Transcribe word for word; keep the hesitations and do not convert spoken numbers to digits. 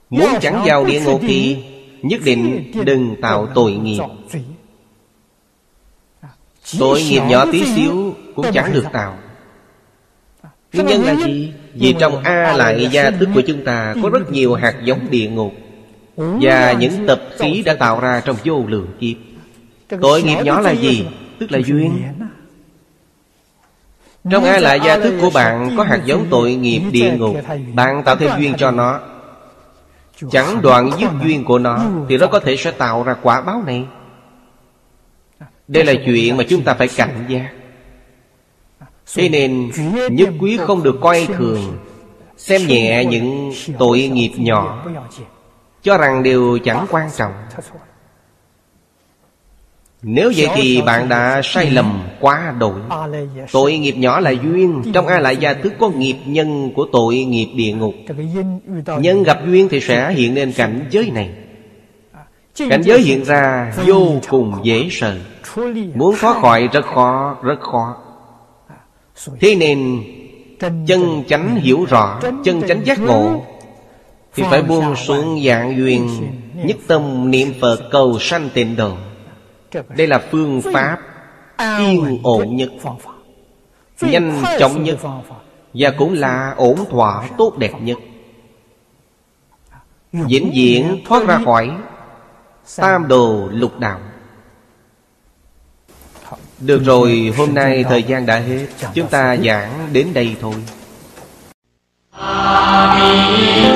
Muốn chẳng vào địa ngục thì nhất định đừng tạo tội nghiệp. Tội nghiệp nhỏ tí xíu cũng chẳng được tạo. Nguyên nhân là gì? Vì trong A Lại gia thức của chúng ta có rất nhiều hạt giống địa ngục, và những tập khí đã tạo ra trong vô lượng kiếp. Tội nghiệp nhỏ là gì? Tức là duyên. Trong A Lại gia thức của bạn có hạt giống tội nghiệp địa ngục. Bạn tạo thêm duyên cho nó, chẳng đoạn dứt duyên của nó, thì nó có thể sẽ tạo ra quả báo này. Đây là chuyện mà chúng ta phải cảnh giác. Thế nên nhất quyết không được coi thường, xem nhẹ những tội nghiệp nhỏ, cho rằng đều chẳng quan trọng. Nếu vậy thì bạn đã sai lầm quá độ. Tội nghiệp nhỏ là duyên. Trong A Lại gia thức có nghiệp nhân của tội nghiệp địa ngục. Nhân gặp duyên thì sẽ hiện lên cảnh giới này. Cảnh giới hiện ra vô cùng dễ sợ. Muốn thoát khỏi rất khó, rất khó. Thế nên chân chánh hiểu rõ, chân chánh giác ngộ, thì phải buông xuống dạng duyên, nhất tâm niệm Phật cầu sanh tịnh độ. Đây là phương pháp yên ổn nhất, nhanh chóng nhất, và cũng là ổn thỏa tốt đẹp nhất. Vĩnh viễn thoát ra khỏi tam đồ lục đạo. Được rồi, hôm nay thời gian đã hết, chúng ta giảng đến đây thôi. Amen.